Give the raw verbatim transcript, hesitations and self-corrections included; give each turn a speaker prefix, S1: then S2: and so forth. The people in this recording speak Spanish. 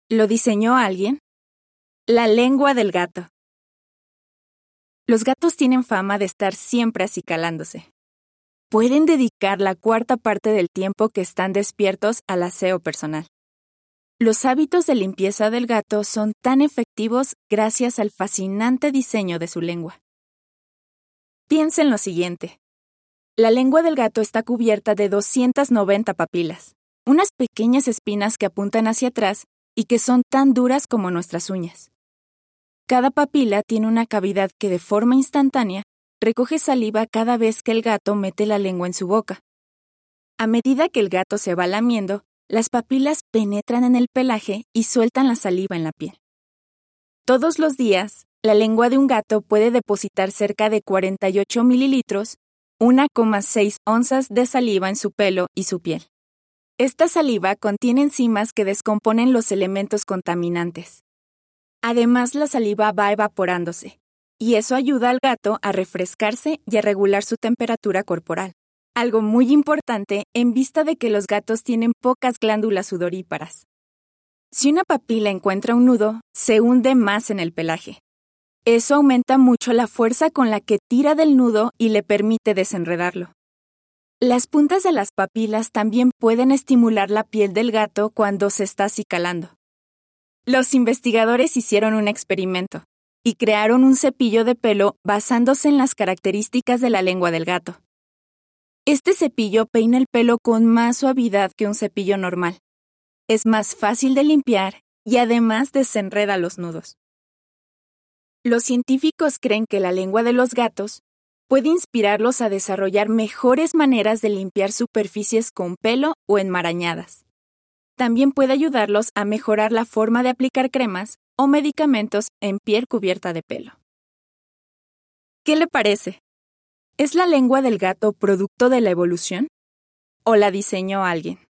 S1: ¿Lo diseñó alguien? La lengua del gato. Los gatos tienen fama de estar siempre acicalándose. Pueden dedicar la cuarta parte del tiempo que están despiertos al aseo personal. Los hábitos de limpieza del gato son tan efectivos gracias al fascinante diseño de su lengua. Piensa en lo siguiente. La lengua del gato está cubierta de doscientas noventa papilas, unas pequeñas espinas que apuntan hacia atrás y que son tan duras como nuestras uñas. Cada papila tiene una cavidad que de forma instantánea recoge saliva cada vez que el gato mete la lengua en su boca. A medida que el gato se va lamiendo, las papilas penetran en el pelaje y sueltan la saliva en la piel. Todos los días, la lengua de un gato puede depositar cerca de cuarenta y ocho mililitros, uno coma seis onzas de saliva en su pelo y su piel. Esta saliva contiene enzimas que descomponen los elementos contaminantes. Además, la saliva va evaporándose, y eso ayuda al gato a refrescarse y a regular su temperatura corporal. Algo muy importante en vista de que los gatos tienen pocas glándulas sudoríparas. Si una papila encuentra un nudo, se hunde más en el pelaje. Eso aumenta mucho la fuerza con la que tira del nudo y le permite desenredarlo. Las puntas de las papilas también pueden estimular la piel del gato cuando se está acicalando. Los investigadores hicieron un experimento y crearon un cepillo de pelo basándose en las características de la lengua del gato. Este cepillo peina el pelo con más suavidad que un cepillo normal. Es más fácil de limpiar y además desenreda los nudos. Los científicos creen que la lengua de los gatos puede inspirarlos a desarrollar mejores maneras de limpiar superficies con pelo o enmarañadas. También puede ayudarlos a mejorar la forma de aplicar cremas o medicamentos en piel cubierta de pelo. ¿Qué le parece? ¿Es la lengua del gato producto de la evolución? ¿O la diseñó alguien?